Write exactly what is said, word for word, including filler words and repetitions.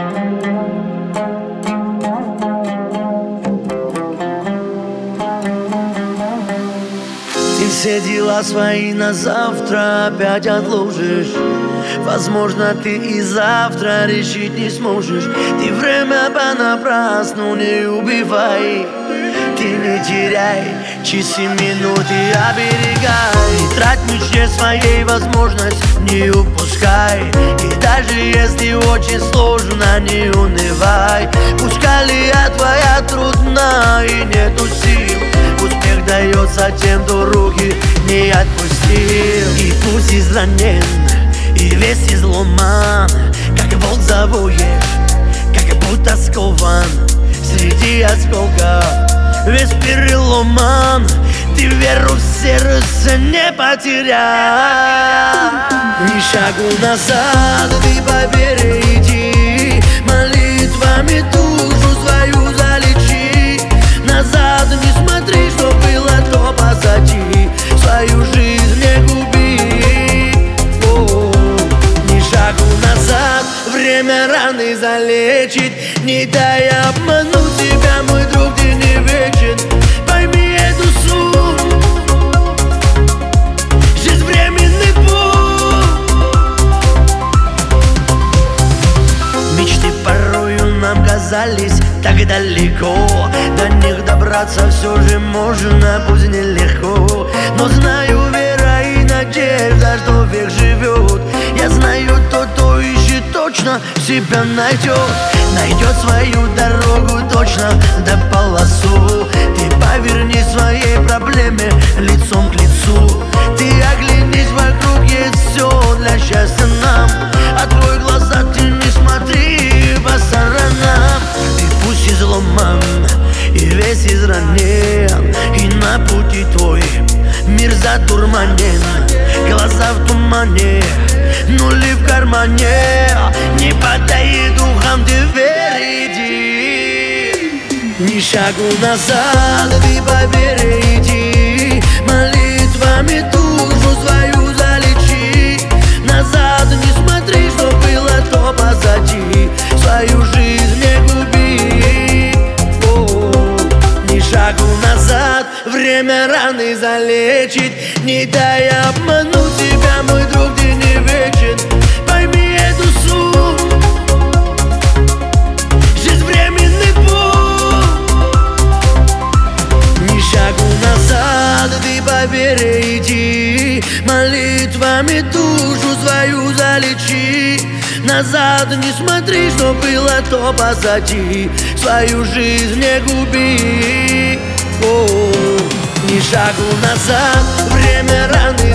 Ты все дела свои на завтра опять отложишь. Возможно, ты и завтра решить не сможешь. Ты время понапрасну не убивай. Ты не теряй часы, минуты, оберегай. Трать в мечте своей возможность не упускай. И даже если очень сложно, не унывай. Пусть колея твоя трудна и нету сил, успех дается тем, кто руки не отпустил. И пусть изранен, и весь изломан, как волк завоешь, как будто скован среди осколков. Весь переломан, ты веру в сердце не потеряй. Ни шагу назад, ты по вере иди, молитвами душу свою залечи. Назад не смотри, что было, то позади. Свою жизнь не губи. О, ни шагу назад, время раны залечит. Не дай обмануть тебя, мой друг, ты не вечен. Пойми эту суть, жизнь временный путь. Мечты порою нам казались так далеко, до них добраться все же можно, пусть нелегко. Но знаю, вера и надежда, что век живет. Я знаю, тот, кто ищет, точно себя найдет. Найдет свою дорогу точно до полосу. Ты поверни своей проблеме лицом к лицу. Ты оглянись вокруг, есть все для счастья нам. Открой глаза, ты не смотри по сторонам. Ты пусть изломан и весь изранен, и на пути твой мир затурманен. Глаза в тумане, нули в кармане. Не подай духом, ты впереди. Ни шагу назад, ты по вере иди, молитвами душу свою залечи. Назад не смотри, что было, то позади. Свою жизнь не губи. О, ни шагу назад, время раны залечит. Не дай обмануть тебя, мой друг, ты не вечен. Пойми эту суть, жизнь временный путь. Ни шагу назад, ты по вере иди, молитвами душу свою залечи. Назад не смотри, что было, то позади. Свою жизнь не губи. О, ни шагу назад, время раны